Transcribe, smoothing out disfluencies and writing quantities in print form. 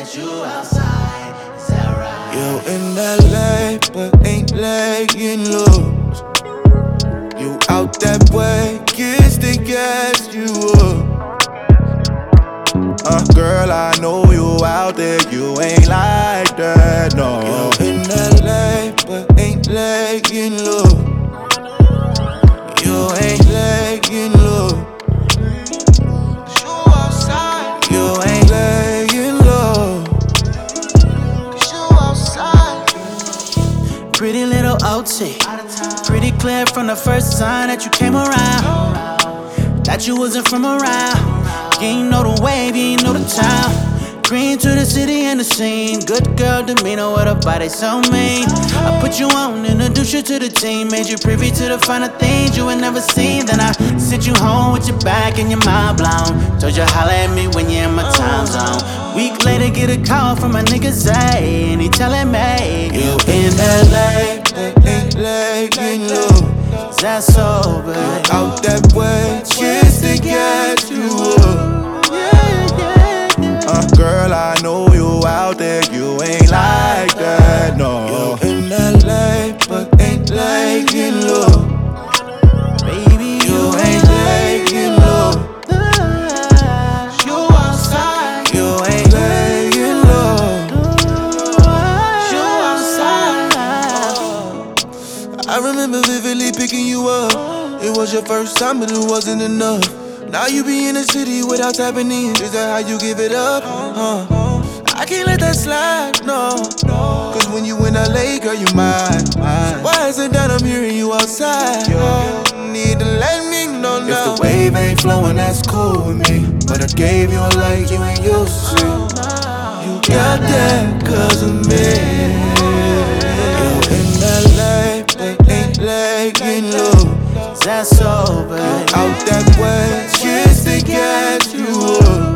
you outside, is that right? You in LA, but ain't laying loose. You out that way, kids they gas you up. Girl, I know you out there, you ain't like that, no. You in LA, but ain't laying low. You ain't laying low. You outside. You ain't laying low. You outside. Pretty little OT, pretty clear from the first sign that you came around, that you wasn't from around. You ain't know the wave, you ain't know the town. Green to the city and the scene. Good girl demeanor with a body so mean. I put you on, introduced you to the team. Made you privy to the finer things you had never seen. Then I sent you home with your back and your mind blown. Told you holla at me when you're in my time zone. Week later get a call from my nigga Zay, and he telling me you in LA, but ain't laying low. That's so bad. Out that way, kids they get you up. Girl, I know you out there, you ain't like that, no. You in LA, but ain't laying low. Baby, you ain't laying low. You outside. You ain't laying low. You outside. I remember vividly picking you up. It was your first time, but it wasn't enough. Now you be in the city without tapping in. Is that how you give it up? I can't let that slide, no. Cause when you in LA, girl, you mine. So why is it that I'm hearing you outside? You need to let me know now. If the wave ain't flowing, that's cool with me. But I gave you a like you ain't used to. You got that cause of me. You in LA, but ain't laying low. That's so bad. Out that way, kids they get you up.